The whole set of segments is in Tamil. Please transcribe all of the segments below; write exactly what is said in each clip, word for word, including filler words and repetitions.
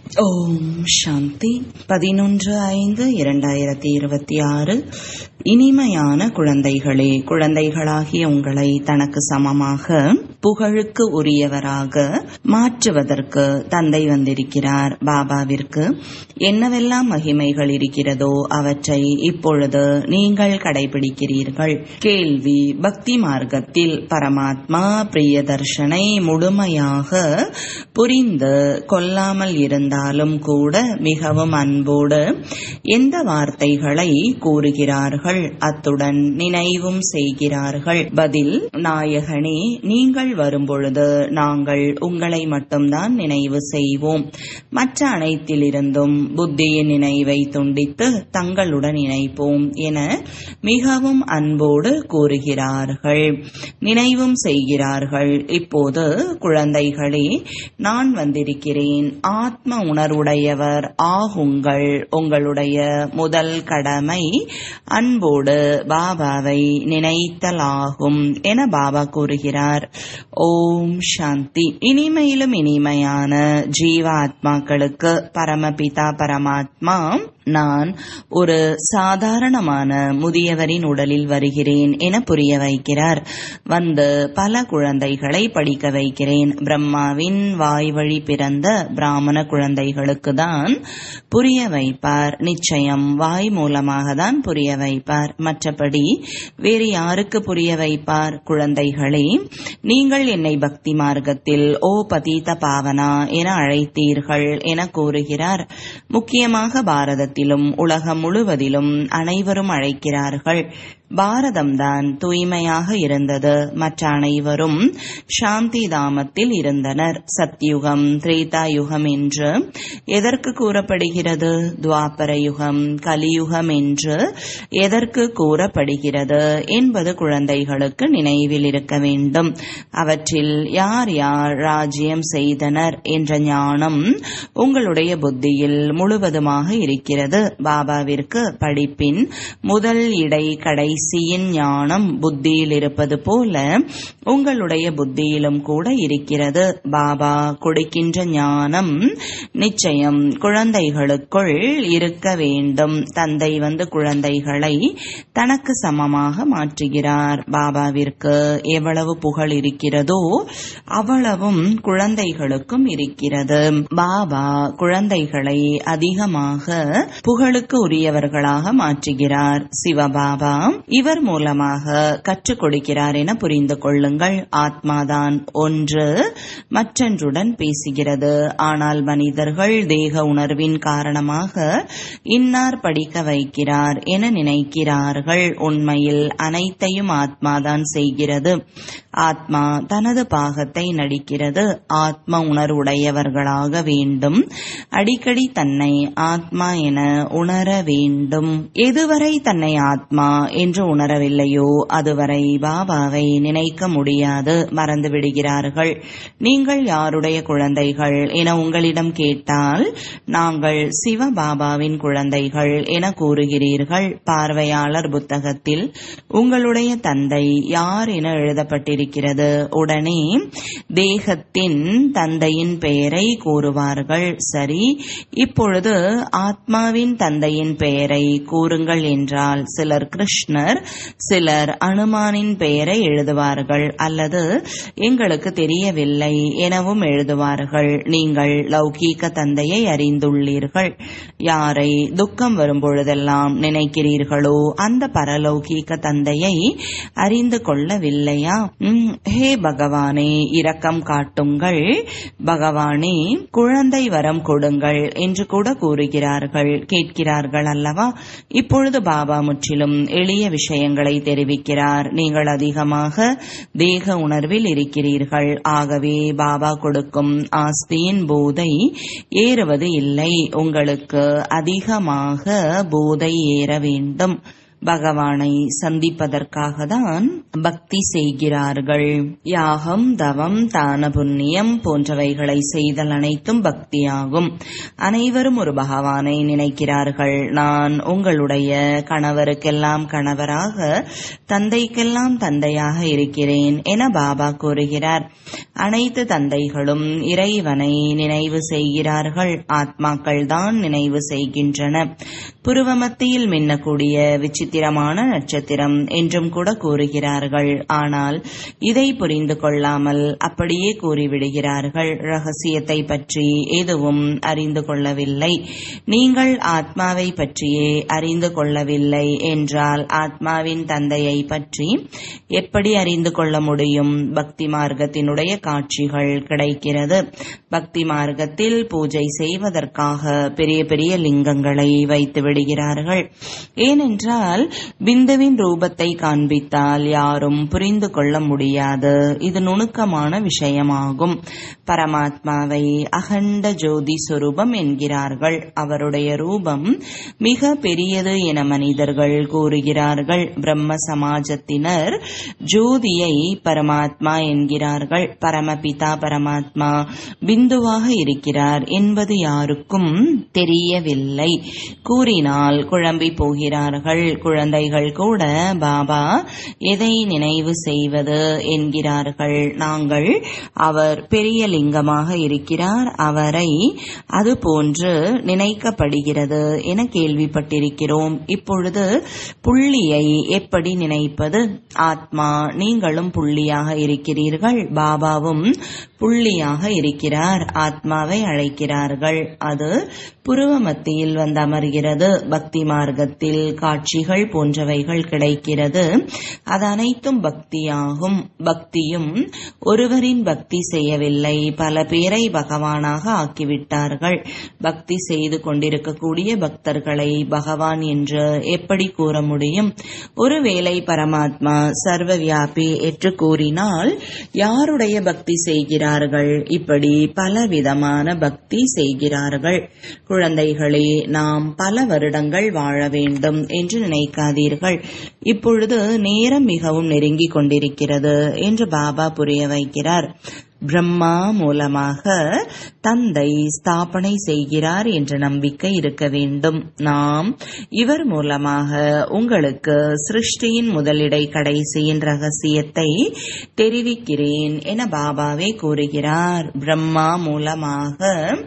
ஓம் சாந்தி. பதினொன்று ஐந்து இரண்டாயிரத்தி இருபத்தி ஆறு. இனிமையான குழந்தைகளே, குழந்தைகளாகிய உங்களை தனக்கு சமமாக புகழுக்கு உரியவராக மாற்றுவதற்கு தந்தை வந்திருக்கிறார். பாபாவிற்கு என்னவெல்லாம் மகிமைகள் இருக்கிறதோ அவற்றை இப்பொழுது நீங்கள் கடைபிடிக்கிறீர்கள். கேள்வி: பக்தி மார்க்கத்தில் பரமாத்மா பிரியதர்ஷனை முழுமையாக புரிந்து கொள்ளாமல் இருந்தாலும் கூட மிகவும் அன்போடு எந்த வார்த்தைகளை கூறுகிறார்கள், அத்துடன் நினைவும் செய்கிறார்கள்? பதில்: நாயகனே, நீங்கள் வரும்பொழுது நாங்கள் உங்களை மட்டும்தான் நினைவு செய்வோம். மற்ற அனைத்திலிருந்தும் புத்தியின் நினைவை துண்டித்து தங்களுடன் இணைப்போம் என மிகவும் அன்போடு கூறுகிறார்கள், நினைவும் செய்கிறார்கள். இப்போது குழந்தைகளே, நான் வந்திருக்கிறேன். ஆத்ம உணர்வுடையவர் ஆகுங்கள். உங்களுடைய முதல் கடமை அன்போடு பாபாவை நினைத்தலாகும் என பாபா கூறுகிறார். ஓம் சாந்தி. இனிமையிலும் இனிமையான ஜீவாத்மாக்களுக்கு பரமபிதா பரமாத்மா நான் ஒரு சாதாரணமான முதியவரின் உடலில் வருகிறேன் என புரிய வைக்கிறார். வந்து பல குழந்தைகளை படிக்க வைக்கிறேன். பிரம்மாவின் வாய் வழி பிறந்த பிராமண குழந்தைகளுக்கு தான் புரிய வைப்பார். நிச்சயம் வாய் மூலமாக தான் புரிய வைப்பார். மற்றபடி வேறு யாருக்கு புரிய வைப்பார்? குழந்தைகளே, நீங்கள் என்னை பக்தி மார்க்கத்தில் ஓ பதீத பாவனா என அழைத்தீர்கள் என கூறுகிறார். முக்கியமாக பாரதத்தில் உலகம் முழுவதிலும் அனைவரும் அழைக்கிறார்கள். பாரதம்தான் தூய்மையாக இருந்தது. மற்ற அனைவரும் சாந்தி தாமத்தில் இருந்தனர். சத்யுகம், திரேதா யுகம் என்று எதற்கு கூறப்படுகிறது? துவாபர யுகம், கலியுகம் என்று எதற்கு கூறப்படுகிறது என்பது குழந்தைகளுக்கு நினைவில் இருக்க வேண்டும். அவற்றில் யார் யார் ராஜ்யம் செய்தனர் என்ற ஞானம் உங்களுடைய புத்தியில் முழுவதுமாக இருக்கிறது. பாபாவிற்கு படிப்பின் முதல் இடை கடை சியின் ஞானம் புத்தியில் இருப்பது போல உங்களுடைய புத்தியிலும் கூட இருக்கிறது. பாபா கொடுக்கின்ற ஞானம் நிச்சயம் குழந்தைகளுக்குள் இருக்க வேண்டும். தந்தை வந்து குழந்தைகளை தனக்கு சமமாக மாற்றுகிறார். பாபாவிற்கு எவ்வளவு புகழ் இருக்கிறதோ அவ்வளவும் குழந்தைகளுக்கும் இருக்கிறது. பாபா குழந்தைகளை அதிகமாக புகழுக்கு உரியவர்களாக மாற்றுகிறார். சிவபாபா இவர் மூலமாக கற்றுக் கொடுக்கிறார் என புரிந்து கொள்ளுங்கள். ஆத்மாதான் ஒன்று மற்றொன்றுடன் பேசுகிறது. ஆனால் மனிதர்கள் தேக உணர்வின் காரணமாக இன்னார் படிக்க வைக்கிறார் என நினைக்கிறார்கள். உண்மையில் அனைத்தையும் ஆத்மாதான் செய்கிறது. ஆத்மா தனது பாகத்தை நடிக்கிறது. ஆத்ம உணர்வுடையவர்களாக வேண்டும். அடிக்கடி தன்னை ஆத்மா என உணர வேண்டும். எதுவரை தன்னை ஆத்மா என்று உணரவில்லையோ அதுவரை பாபாவை நினைக்க முடியாது, மறந்து விடுகிறார்கள். நீங்கள் யாருடைய குழந்தைகள் என உங்களிடம் கேட்டால் நாங்கள் சிவ பாபாவின் குழந்தைகள் என கூறுகிறீர்கள். பார்வையாளர் புத்தகத்தில் உங்களுடைய தந்தை யார் என எழுதப்பட்டிருக்கிறது. உடனே தேகத்தின் தந்தையின் பெயரை கூறுவார்கள். சரி, இப்பொழுது ஆத்மாவின் தந்தையின் பெயரை கூறுங்கள் என்றால் சிலர் கிருஷ்ணர், சிலர் அனுமானின் பெயரை எழுதுவார்கள். அல்லது எங்களுக்கு தெரியவில்லை எனவும் எழுதுவார்கள். நீங்கள் லௌகீக தந்தையை அறிந்துள்ளீர்கள். யாரை துக்கம் வரும்பொழுதெல்லாம் நினைக்கிறீர்களோ அந்த பரலௌகீக தந்தையை அறிந்து கொள்ளவில்லையா? ஹே பகவானே, இரக்கம் காட்டுங்கள். பகவானே, குழந்தை வரம் கொடுங்கள் என்று கூட கூறுகிறார்கள். கேட்கிறார்கள் அல்லவா? இப்பொழுது பாபா முற்றிலும் எளிய விஷயங்களை தெரிவிக்கிறார். நீங்கள் அதிகமாக தேக உணர்வில் இருக்கிறீர்கள். ஆகவே பாபா கொடுக்கும் ஆஸ்தியின் போதை ஏறுவது இல்லை. உங்களுக்கு அதிகமாக போதை ஏற வேண்டும். பகவானை சந்திப்பதற்காக தான் பக்தி செய்கிறார்கள். யாகம், தவம், தான, புண்ணியம் போன்றவைகளை செய்தல் அனைத்தும் பக்தியாகும். அனைவரும் ஒரு பகவானை நினைக்கிறார்கள். நான் உங்களுடைய கணவருக்கெல்லாம் கணவராக, தந்தைக்கெல்லாம் தந்தையாக இருக்கிறேன் என பாபா கூறுகிறார். அனைத்து தந்தைகளும் இறைவனை நினைவு செய்கிறார்கள். ஆத்மாக்கள் தான் நினைவு செய்கின்றன. புருவமத்தியில் மின்னக்கூடிய விசித்திரமான நட்சத்திரம் என்றும் கூட கூறுகிறார்கள். ஆனால் இதை புரிந்து கொள்ளாமல் அப்படியே கூறிவிடுகிறார்கள். ரகசியத்தை பற்றி எதுவும் அறிந்து கொள்ளவில்லை. நீங்கள் ஆத்மாவை பற்றியே அறிந்து கொள்ளவில்லை என்றால் ஆத்மாவின் தந்தையை பற்றி எப்படி அறிந்து கொள்ள முடியும்? பக்தி மார்க்கத்தினுடைய காட்சிகள் கிடைக்கிறது. பக்தி மார்க்கத்தில் பூஜை செய்வதற்காக பெரிய பெரிய லிங்கங்களை வைத்து விடுகிறார்கள். ஏனென்றால் பிந்துவின் ரூபத்தை காண்பித்தால் யாரும் புரிந்து கொள்ள முடியாது. இது நுணுக்கமான விஷயமாகும். பரமாத்மாவை அகண்ட ஜோதி சொரூபம் என்கிறார்கள். அவருடைய ரூபம் மிக பெரியது என மனிதர்கள் கூறுகிறார்கள். பிரம்ம சமாஜத்தினர் ஜோதியை பரமாத்மா என்கிறார்கள். பரமபிதா பரமாத்மா பிந்துவாக இருக்கிறார் என்பது யாருக்கும் தெரியவில்லை. கூறினால் குழம்பி போகிறார்கள். குழந்தைகள் கூட பாபா எதை நினைவு செய்வது என்கிறார்கள். நாங்கள் அவர் பெரிய லிங்கமாக இருக்கிறார், அவரை அது போன்று நினைக்கப்படுகிறது என கேள்விப்பட்டிருக்கிறோம். இப்பொழுது புள்ளியை எப்படி நினைப்பது? ஆத்மா நீங்களும் புள்ளியாக இருக்கிறீர்கள், பாபாவும் புள்ளியாக இருக்கிறார். ஆத்மாவை அழைக்கிறார்கள். அது புருவ மத்தியில் வந்து அமர்கிறது. பக்தி மார்க்கத்தில் காட்சிகள் போன்றவைகள் கிடைக்கிறது. அது அனைத்தும் பக்தியாகும். பக்தியும் ஒருவரின் பக்தி செய்யவில்லை, பல பேரை பகவானாக ஆக்கிவிட்டார்கள். பக்தி செய்து கொண்டிருக்கக்கூடிய பக்தர்களை பகவான் என்று எப்படி கூற முடியும்? ஒருவேளை பரமாத்மா சர்வ வியாபி என்று கூறினால் யாருடைய பக்தி செய்கிறார்கள்? இப்படி பலவிதமான பக்தி செய்கிறார்கள். குழந்தைகளே, நாம் பல வருடங்கள் வாழ வேண்டும் என்று நினைக்காதீர்கள். இப்பொழுது நேரம் மிகவும் நெருங்கிக் கொண்டிருக்கிறது என்று பாபா புரிய வைக்கிறார். பிரம்மா மூலமாக தந்தை ஸ்தாபனை செய்கிறார் என்ற நம்பிக்கை இருக்க வேண்டும். நாம் இவர் மூலமாக உங்களுக்கு சிருஷ்டியின் முதலிடை கடைசியின் ரகசியத்தை தெரிவிக்கிறேன் என பாபாவே கூறுகிறார். பிரம்மா மூலமாக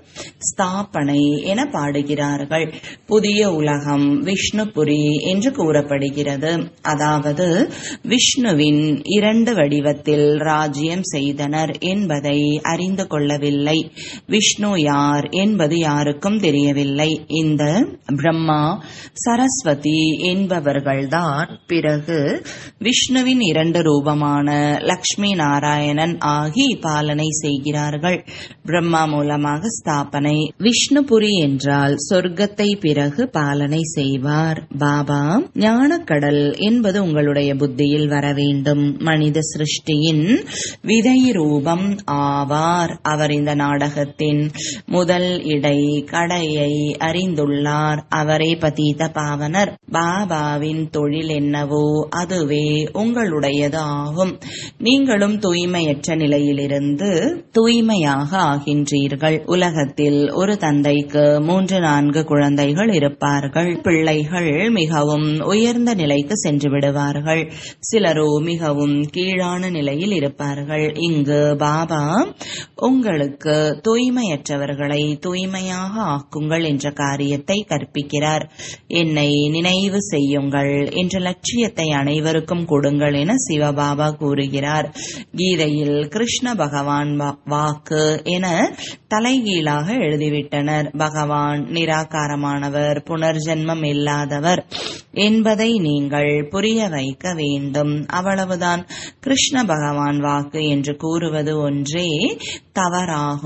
ஸ்தாபனை என பாடுகிறார்கள். புதிய உலகம் விஷ்ணுபுரி என்று கூறப்படுகிறது. அதாவது விஷ்ணுவின் இரண்டு வடிவத்தில் ராஜ்யம் செய்தனர் என்பதை அறிந்து கொள்ளவில்லை. விஷ்ணு யார் என்பது யாருக்கும் தெரியவில்லை. இந்த பிரம்மா சரஸ்வதி என்பவர்கள்தான் பிறகு விஷ்ணுவின் இரண்டு ரூபமான லக்ஷ்மி நாராயணன் ஆகி பாலனை செய்கிறார்கள். பிரம்மா மூலமாக ஸ்தாபனை. விஷ்ணுபுரி என்றால் சொர்க்கத்தை பிறகு பாலனை செய்வார் பாபா. ஞானக்கடல் என்பது உங்களுடைய புத்தியில் வர வேண்டும். மனித சிருஷ்டியின் விதை ரூபம் ஆவார். அவர் இந்த நாடகத்தின் முதல் இடை கடையை அறிந்துள்ளார். அவரே பதீத பாவனர். பாபாவின் தொழில் என்னவோ அதுவே உங்களுடையது ஆகும். நீங்களும் தூய்மையற்ற நிலையிலிருந்து தூய்மையாக ஆகின்றீர்கள். உலகத்தில் ஒரு தந்தைக்கு மூன்று நான்கு குழந்தைகள் இருப்பார்கள். பிள்ளைகள் மிகவும் உயர்ந்த நிலைக்கு சென்று விடுவார்கள். சிலரோ மிகவும் கீழான நிலையில் இருப்பார்கள். இங்கு பாபா உங்களுக்கு தூய்மையற்றவர்களை தூய்மையாக ஆக்குங்கள் என்ற காரியத்தை கற்பிக்கிறார். என்னை நினைவு செய்யுங்கள் என்ற லட்சியத்தை அனைவருக்கும் கொடுங்கள் என சிவபாபா கூறுகிறார். கீதையில் கிருஷ்ண பகவான் வாக்கு என தலைகீழாக எழுதிவிட்டனர். பகவான் நிராகாரமானவர், புனர்ஜென்மம் இல்லாதவர் என்பதை நீங்கள் புரிய வைக்க வேண்டும். அவ்வளவுதான். கிருஷ்ண பகவான் வாக்கு என்று கூறுவது ஒன்றே தவறாகும்.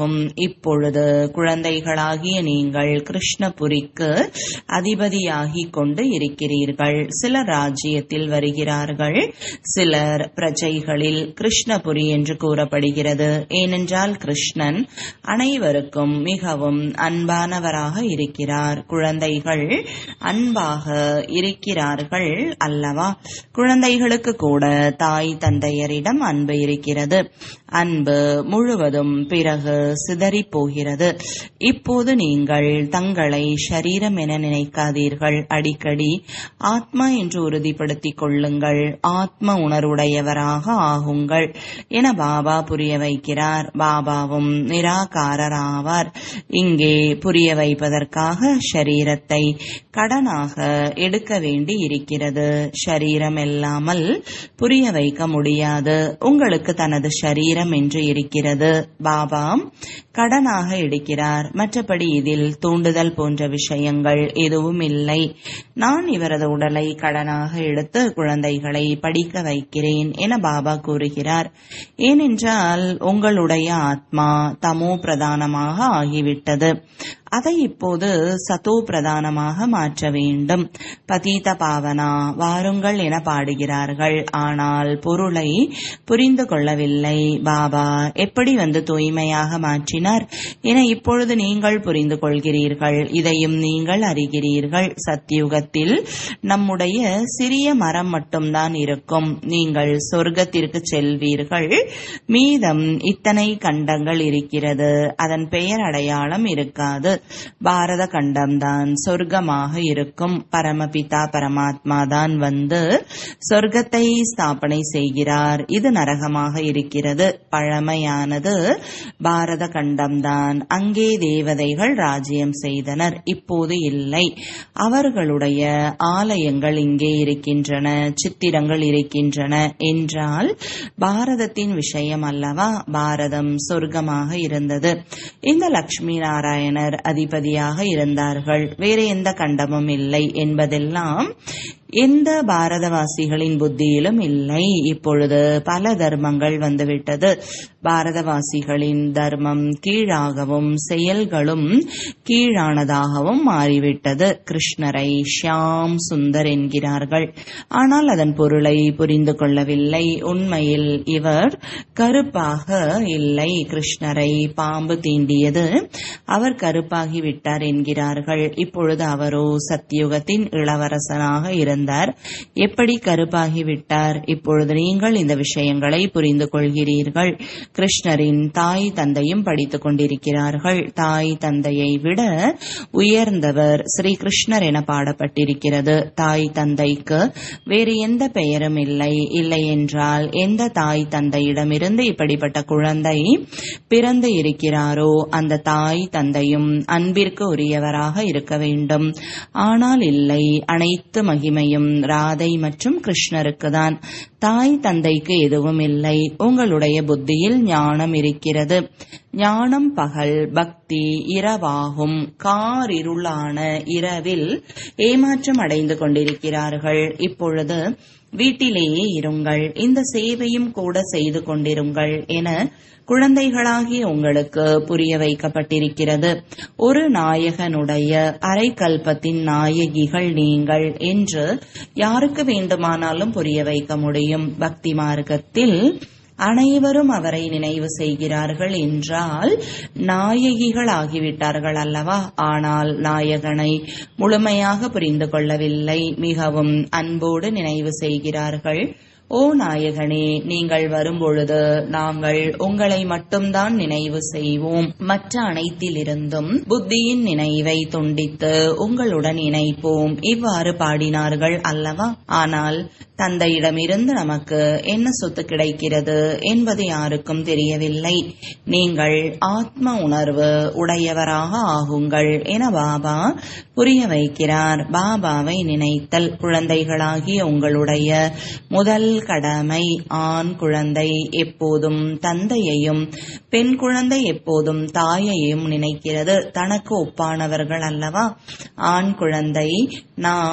இப்பொழுது குழந்தைகளாகிய நீங்கள் கிருஷ்ணபுரிக்கு அதிபதியாகி கொண்டு இருக்கிறீர்கள். சிலர் ராஜ்யத்தில் வருகிறார்கள், சிலர் பிரஜைகளில். கிருஷ்ணபுரி என்று கூறப்படுகிறது. ஏனென்றால் கிருஷ்ணன் அனைவருக்கும் மிகவும் அன்பானவராக இருக்கிறார். குழந்தைகள் அன்பாக இருக்கிறார்கள் அல்லவா? குழந்தைகளுக்கு கூட தாய் தந்தையரிடம் அன்பு இருக்கிறது. அன்பு முழுவதும் பிறகு சிதறி போகிறது. இப்போது நீங்கள் தங்களை ஷரீரம் என நினைக்காதீர்கள். அடிக்கடி ஆத்மா என்று உறுதிப்படுத்திக் கொள்ளுங்கள். ஆத்ம உணர்வுடையவராக ஆகுங்கள் என பாபா புரிய வைக்கிறார். பாபாவும் நிராகாரராவார். இங்கே புரிய வைப்பதற்காக ஷரீரத்தை கடனாக எடுக்க வேண்டி இருக்கிறது. ஷரீரம் இல்லாமல் புரிய வைக்க முடியாது. உங்களுக்கு தனது ஷரீரம் என்று இருக்கிறது. பாபா கடனாக எடுக்கிறார். மற்றபடி இதில் தூண்டுதல் போன்ற விஷயங்கள் எதுவும் இல்லை. நான் இவரது உடலை கடனாக எடுத்து குழந்தைகளை படிக்க வைக்கிறேன் என பாபா கூறுகிறார். ஏனென்றால் உங்களுடைய ஆத்மா தமோ பிரதானமாக ஆகிவிட்டது. அதை இப்போது சதோ பிரதானமாக மாற்ற வேண்டும். பதீத பாவனா வாருங்கள் என பாடுகிறார்கள். ஆனால் பொருளை புரிந்து கொள்ளவில்லை. பாபா எப்படி வந்து தூய்மையாக மாற்றினார் என இப்பொழுது நீங்கள் புரிந்து கொள்கிறீர்கள். இதையும் நீங்கள் அறிகிறீர்கள். சத்யுகத்தில் நம்முடைய சிறிய மரம் மட்டும்தான் இருக்கும். நீங்கள் சொர்க்கத்திற்கு செல்வீர்கள். மீதம் இத்தனை கண்டங்கள் இருக்கிறது. அதன் பெயர் அடையாளம் இருக்காது. பாரத கண்டம்தான் சொர்க்கமாக இருக்கும். பரமபிதா பரமாத்மா தான் வந்து சொர்க்கத்தை ஸ்தாபனை செய்கிறார். இது நரகமாக இருக்கிறது. பழமையானது பாரத கண்டம்தான். அங்கே தேவதைகள் ராஜ்யம் செய்தனர். இப்போது இல்லை. அவர்களுடைய ஆலயங்கள் இங்கே இருக்கின்றன, சித்திரங்கள் இருக்கின்றன. என்றால் பாரதத்தின் விஷயம் அல்லவா? பாரதம் சொர்க்கமாக இருந்தது. இந்த லட்சுமி நாராயணர் அதிபதியாக இருந்தார்கள். வேறு எந்த கண்டமும் இல்லை என்பதெல்லாம் எந்த பாரதவாசிகளின் புத்தியிலும் இல்லை. இப்பொழுது பல தர்மங்கள் வந்துவிட்டது. பாரதவாசிகளின் தர்மம் கீழாகவும் செயல்களும் கீழானதாகவும் மாறிவிட்டது. கிருஷ்ணரை ஷியாம் சுந்தர் என்கிறார்கள். ஆனால் அதன் பொருளை புரிந்து கொள்ளவில்லை. உண்மையில் இவர் கருப்பாக இல்லை. கிருஷ்ணரை பாம்பு தீண்டியது, அவர் கருப்பாகி விட்டார் என்கிறார்கள். இப்பொழுது அவரோ சத்தியுகத்தின் இளவரசனாக இருந்தார். எப்படி கருப்பாகிவிட்டார்? இப்பொழுது நீங்கள் இந்த விஷயங்களை புரிந்து கொள்கிறீர்கள். கிருஷ்ணரின் தாய் தந்தையும் படித்துக் கொண்டிருக்கிறார்கள். தாய் தந்தையை விட உயர்ந்தவர் ஸ்ரீ கிருஷ்ணர் என பாடப்பட்டிருக்கிறது. தாய் தந்தைக்கு வேறு எந்த பெயரும் இல்லை. இல்லை என்றால் எந்த தாய் தந்தையிடமிருந்து இப்படிப்பட்ட குழந்தை பிறந்து இருக்கிறாரோ அந்த தாய் தந்தையும் அன்பிற்கு உரியவராக இருக்க வேண்டும். ஆனால் இல்லை. அனைத்து மகிமையும் ராதை மற்றும் கிருஷ்ணருக்கு தான். தாய் தந்தைக்கு எதுவும் இல்லை. உங்களுடைய புத்தியில் ஞானம் இருக்கிறது. ஞானம் பகல், பக்தி இரவாகும். காரிருளான இரவில் ஏமாற்றம் அடைந்து கொண்டிருக்கிறார்கள். இப்பொழுது வீட்டிலேயே இருங்கள், இந்த சேவையும் கூட செய்து கொண்டிருங்கள் என குழந்தைகளாகிய உங்களுக்கு புரிய வைக்கப்பட்டிருக்கிறது. ஒரு நாயகனுடைய அரைக்கல்பத்தின் நாயகிகள் நீங்கள் என்று யாருக்கு வேண்டுமானாலும் புரிய வைக்க முடியும். பக்தி மார்க்கத்தில் அனைவரும் அவரை நினைவு செய்கிறார்கள் என்றால் நாயகிகள் ஆகிவிட்டார்கள் அல்லவா? ஆனால் நாயகனை முழுமையாக புரிந்து கொள்ளவில்லை. மிகவும் அன்போடு நினைவு செய்கிறார்கள். ஓ நாயகனே, நீங்கள் வரும்பொழுது நாங்கள் உங்களை மட்டும்தான் நினைவு செய்வோம். மற்ற அனைத்திலிருந்தும் புத்தியின் நினைவை துண்டித்து உங்களுடன் இணைப்போம். இவ்வாறு பாடினார்கள் அல்லவா? ஆனால் தந்தையிடமிருந்து நமக்கு என்ன சொத்து கிடைக்கிறது என்பது யாருக்கும் தெரியவில்லை. நீங்கள் ஆத்ம உணர்வு உடையவராக ஆகுங்கள் என பாபா புரிய வைக்கிறார். பாபாவை நினைத்தல் குழந்தைகளாகிய உங்களுடைய முதல் கடமை. ஆண் குழந்தை எப்போதும் தந்தையையும், பெண் குழந்தை எப்போதும் தாயையும் நினைக்கிறது. தனக்கு ஒப்பானவர்கள் அல்லவா? ஆண் குழந்தை நாம்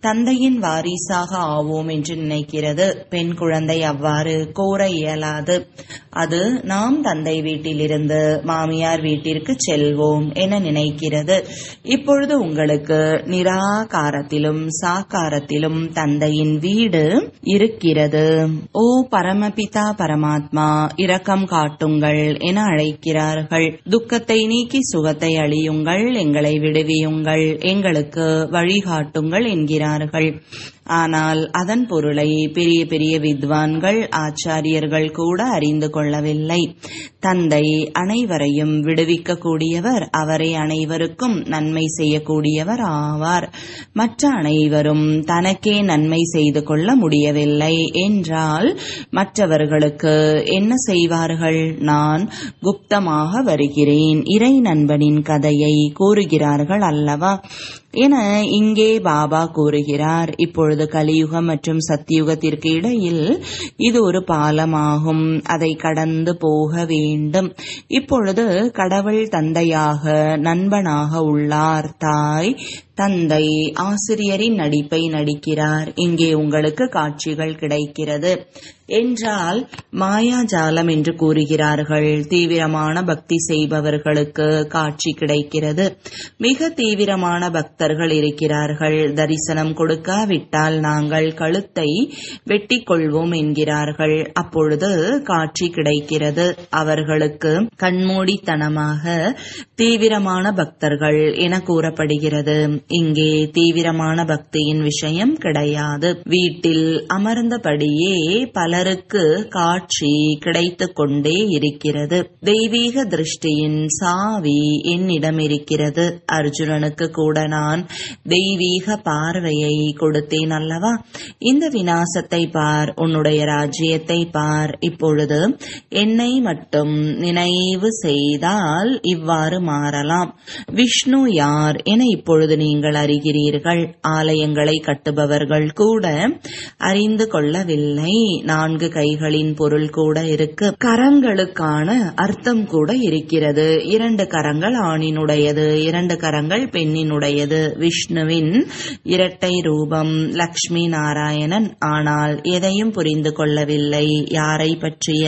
தந்தையின் வாரிசாக ஆவோம் என்று நினைக்கிறது. பெண் குழந்தை அவ்வாறு கோர இயலாது. அது நாம் தந்தை வீட்டிலிருந்து மாமியார் வீட்டிற்கு செல்வோம் என நினைக்கிறது. இப்பொழுது உங்களுக்கு நிராகாரத்திலும் சாக்காரத்திலும் தந்தையின் வீடு இருக்கிறது. ஓ பரமபிதா பரமாத்மா, இரக்கம் காட்டுங்கள் என அழைக்கிறார்கள். துக்கத்தை நீக்கி சுகத்தை அளியுங்கள், எங்களை விடுவியுங்கள், எங்களுக்கு வழிகாட்டுங்கள் என்கிறார்கள். ஆனால் அதன் பொருளை பெரிய பெரிய வித்வான்கள் ஆச்சாரியர்கள் கூட அறிந்து கொள்ளவில்லை. தந்தை அனைவரையும் விடுவிக்க கூடியவர், அவரை அனைவருக்கும் நன்மை செய்யக்கூடியவர் ஆவார். மற்ற அனைவரும் தனக்கே நன்மை செய்து கொள்ள முடியவில்லை என்றால் மற்றவர்களுக்கு என்ன செய்வார்கள்? நான் குப்தமாக வருகிறேன், இறை நண்பனின் கதையை கூறுகிறார்கள் அல்லவா என இங்கே பாபா கூறுகிறார். இப்பொழுது கலியுகம் மற்றும் சத்தியுகத்திற்கு இடையில் இது ஒரு பாலமாகும். அதை கடந்து போக வேண்டும். இப்பொழுது கடவுள் தந்தையாக நண்பனாக உள்ளார். தாய் தந்தை ஆசிரியரின் நடிப்பை நடிக்கிறார். இங்கே உங்களுக்கு காட்சிகள் கிடைக்கிறது என்றால் மாயாஜாலம் என்று கூறுகிறார்கள். தீவிரமான பக்தி செய்பவர்களுக்கு காட்சி கிடைக்கிறது. மிக தீவிரமான பக்தர்கள் இருக்கிறார்கள். தரிசனம் கொடுக்காவிட்டால் நாங்கள் கழுத்தை வெட்டி கொள்வோம் என்கிறார்கள். அப்பொழுது காட்சி கிடைக்கிறது. அவர்களுக்கு கண்மூடித்தனமாக தீவிரமான பக்தர்கள் என கூறப்படுகிறது. இங்கே தீவிரமான பக்தியின் விஷயம் கிடையாது. வீட்டில் அமர்ந்தபடியே பலருக்கு காட்சி கிடைத்துக் கொண்டே இருக்கிறது. தெய்வீக திருஷ்டியின் சாவி என்னிடம் இருக்கிறது. அர்ஜுனனுக்கு கூட நான் தெய்வீக பார்வையை கொடுத்தேன் அல்லவா? இந்த விநாசத்தை பார், உன்னுடைய ராஜ்யத்தை பார். இப்பொழுது என்னை மட்டும் நினைவு செய்தால் இவ்வாறு மாறலாம். விஷ்ணு யார் என இப்பொழுது நீங்கள் அறிகிறீர்கள். ஆலயங்களை கட்டுபவர்கள் கூட அறிந்து கொள்ளவில்லை. நான்கு கைகளின் பொருள் கூட இருக்கு. கரங்களுக்கான அர்த்தம் கூட இருக்கிறது. இரண்டு கரங்கள் ஆணினுடையது, இரண்டு கரங்கள் பெண்ணினுடையது. விஷ்ணுவின் இரட்டை ரூபம் லக்ஷ்மி நாராயணன். ஆனால் எதையும் புரிந்து கொள்ளவில்லை. யாரை பற்றிய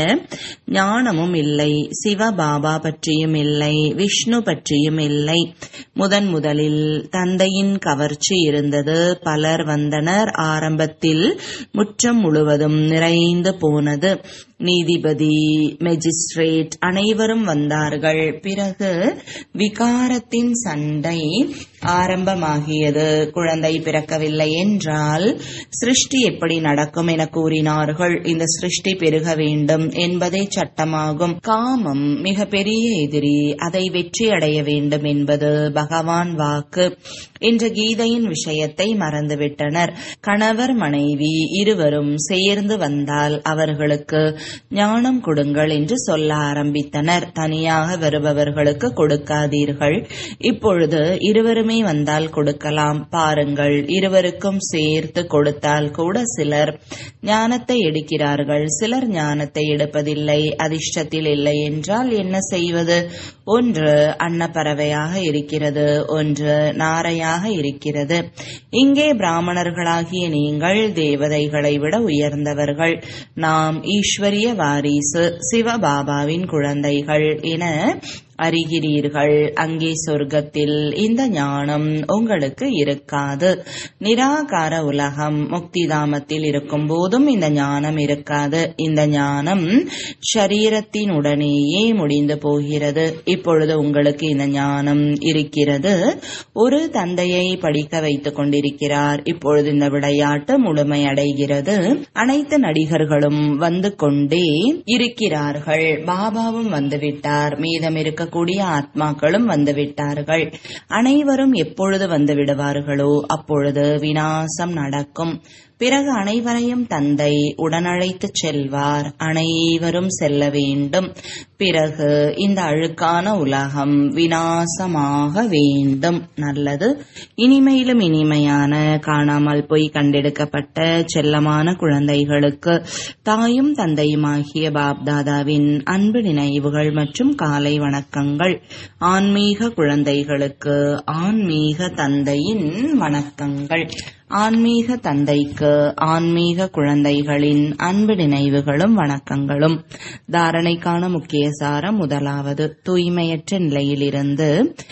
ஞானமும் இல்லை. சிவபாபா பற்றியும் இல்லை, விஷ்ணு பற்றியும் இல்லை. முதன் முதலில் தந்தையின் கவர்ச்சி இருந்தது. பலர் வந்தனர். ஆரம்பத்தில் முற்றம் முழுவதும் நிறைந்து போனது. நீதிபதி, மெஜிஸ்ட்ரேட் அனைவரும் வந்தார்கள். பிறகு விகாரத்தின் சண்டை ஆரம்பமாகியது. குழந்தை பிறக்கவில்லை என்றால் சிருஷ்டி எப்படி நடக்கும் என கூறினார்கள். இந்த சிருஷ்டி பெருக வேண்டும் என்பதே சட்டமாகும். காமம் மிக பெரிய எதிரி, அதை வெற்றி அடைய வேண்டும் என்பது பகவான் வாக்கு. என்ற கீதையின் விஷயத்தை மறந்துவிட்டனர். கணவர் மனைவி இருவரும் சேர்ந்து வந்தால் அவர்களுக்கு ஞானம் கொடுங்கள் என்று சொல்ல ஆரம்பித்தனர். தனியாக வருபவர்களுக்கு கொடுக்காதீர்கள். இப்பொழுது இருவருமே வந்தால் கொடுக்கலாம். பாருங்கள், இருவருக்கும் சேர்த்து கொடுத்தால் கூட சிலர் ஞானத்தை எடுக்கிறார்கள், சிலர் ஞானத்தை எடுப்பதில்லை. அதிர்ஷ்டத்தில் இல்லை என்றால் என்ன செய்வது? ஒன்று அன்னப்பறவையாக இருக்கிறது, ஒன்று நாரையாக இருக்கிறது. இங்கே பிராமணர்களாகிய நீங்கள் தேவதைகளை விட உயர்ந்தவர்கள். நாம் ஈஸ்வரிய வாரிசு, சிவபாபாவின் குழந்தைகள் என அறிகிறீர்கள். அங்கே சொர்க்கத்தில் இந்த ஞானம் உங்களுக்கு இருக்காது. நிராகார உலகம் முக்திதாமத்தில் இருக்கும் போதும் இந்த ஞானம் இருக்காது. இந்த ஞானம் ஷரீரத்தினுடனேயே முடிந்து போகிறது. இப்பொழுது உங்களுக்கு இந்த ஞானம் இருக்கிறது. ஒரு தந்தையை படிக்க வைத்துக் கொண்டிருக்கிறார். இப்பொழுது இந்த விளையாட்டு முழுமையடைகிறது. அனைத்து நடிகர்களும் வந்து கொண்டே இருக்கிறார்கள். பாபாவும் வந்துவிட்டார். மீதம் இருக்க கூடிய ஆத்மாக்களும் வந்துவிட்டார்கள். அனைவரும் எப்பொழுது வந்து விடுவார்களோ அப்பொழுது விநாசம் நடக்கும். பிறகு அனைவரையும் தந்தை உடனழைத்து செல்வார். அனைவரும் செல்ல வேண்டும். பிறகு இந்த அழுக்கான உலகம் விநாசமாக வேண்டும். நல்லது. இனிமையிலும் இனிமையான காணாமல் போய் கண்டெடுக்கப்பட்ட செல்லமான குழந்தைகளுக்கு தாயும் தந்தையுமாகிய பாப்தாதாவின் அன்பு நினைவுகள் மற்றும் காலை வணக்கங்கள். ஆன்மீக குழந்தைகளுக்கு ஆன்மீக தந்தையின் வணக்கங்கள். ஆன்மீக தந்தைக்கு ஆன்மீக குழந்தைகளின் அன்பு நினைவுகளும் வணக்கங்களும். தாரணைக்கான முக்கிய சாரம். முதலாவது, தூய்மையற்ற நிலையிலிருந்து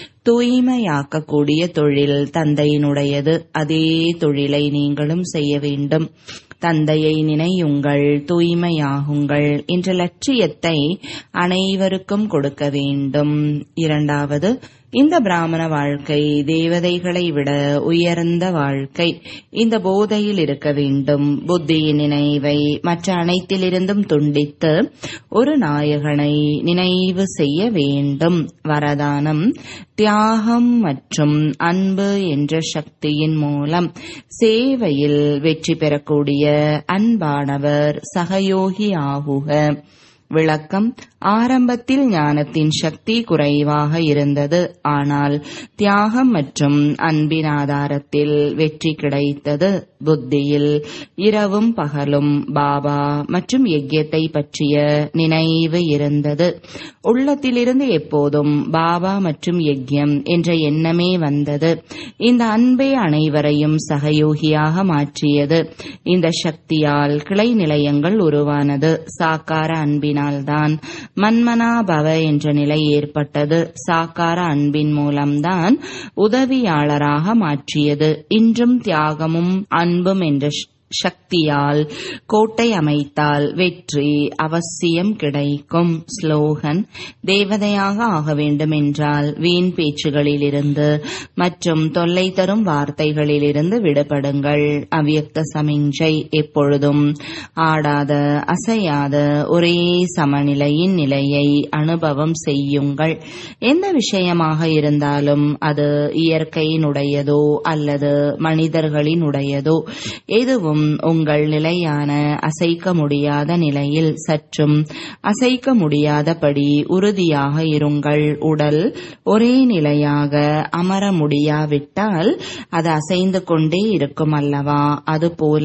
தூய்மையாக்கக்கூடிய தொழில் தந்தையினுடையது. அதே தொழிலை நீங்களும் செய்ய வேண்டும். தந்தையை நினையுங்கள், தூய்மையாகுங்கள் என்ற லட்சியத்தை அனைவருக்கும் கொடுக்க வேண்டும். இரண்டாவது, இந்த பிராமண வாழ்க்கை தேவதைகளை விட உயர்ந்த வாழ்க்கை. இந்த போதையில் இருக்க வேண்டும். புத்தியின் நினைவை மற்ற அனைத்திலிருந்தும் துண்டித்து ஒரு நாயகனை நினைவு செய்ய வேண்டும். வரதானம், தியாகம் மற்றும் அன்பு என்ற சக்தியின் மூலம் சேவையில் வெற்றி பெறக்கூடிய அன்பானவர் சகயோகி ஆகுக. விளக்கம். ஆரம்பத்தில் ஞானத்தின் சக்தி குறைவாக இருந்தது. ஆனால் தியாகம் மற்றும் அன்பின் ஆதாரத்தில் வெற்றி கிடைத்தது. புத்தியில் இரவும் பகலும் பாபா மற்றும் யஜ்யத்தை பற்றிய நினைவு இருந்தது. உள்ளத்திலிருந்து எப்போதும் பாபா மற்றும் யஜ்யம் என்ற எண்ணமே வந்தது. இந்த அன்பே அனைவரையும் சகயோகியாக மாற்றியது. இந்த சக்தியால் கிளை நிலையங்கள் உருவானது. சாக்கார அன்பினால்தான் மன்மனா பவ என்ற நிலை ஏற்பட்டது. சாக்கார அன்பின் மூலம்தான் உதவியாளராக மாற்றியது. இன்றும் தியாகமும் அன்பும் என்ற சக்தியால் கோட்டை அமைத்தால் வெற்றி அவசியம் கிடைக்கும். ஸ்லோகன். தேவதையாக ஆக வேண்டும் என்றால் வீண் பேச்சுகளிலிருந்து மற்றும் தொல்லை தரும் வார்த்தைகளிலிருந்து விடுபடுங்கள். அவ்யக்த சமிஞ்சை. எப்பொழுதும் ஆடாத அசையாத ஒரே சமநிலையின் நிலையை அனுபவம் செய்யுங்கள். எந்த விஷயமாக இருந்தாலும் அது இயற்கையினுடையதோ அல்லது மனிதர்களினுடையதோ எதுவும் உங்கள் நிலையான அசைக்க முடியாத நிலையில் சற்றும் அசைக்க முடியாதபடி உறுதியாக இருங்கள். உடல் ஒரே நிலையாக அமர முடியாவிட்டால் அது அசைந்து கொண்டே இருக்கும் அல்லவா? அதுபோல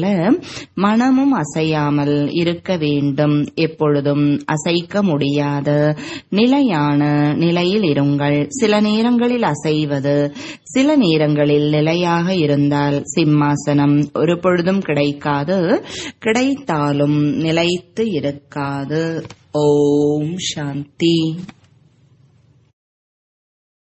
மனமும் அசையாமல் இருக்க வேண்டும். எப்பொழுதும் அசைக்க முடியாத நிலையான நிலையில் இருங்கள். சில நேரங்களில் அசைவது, சில நேரங்களில் நிலையாக இருந்தால் சிம்மாசனம் ஒரு பொழுதும் கிடைக்காது. கிடைத்தாலும் நிலைத்து இருக்காது. ஓம் சாந்தி.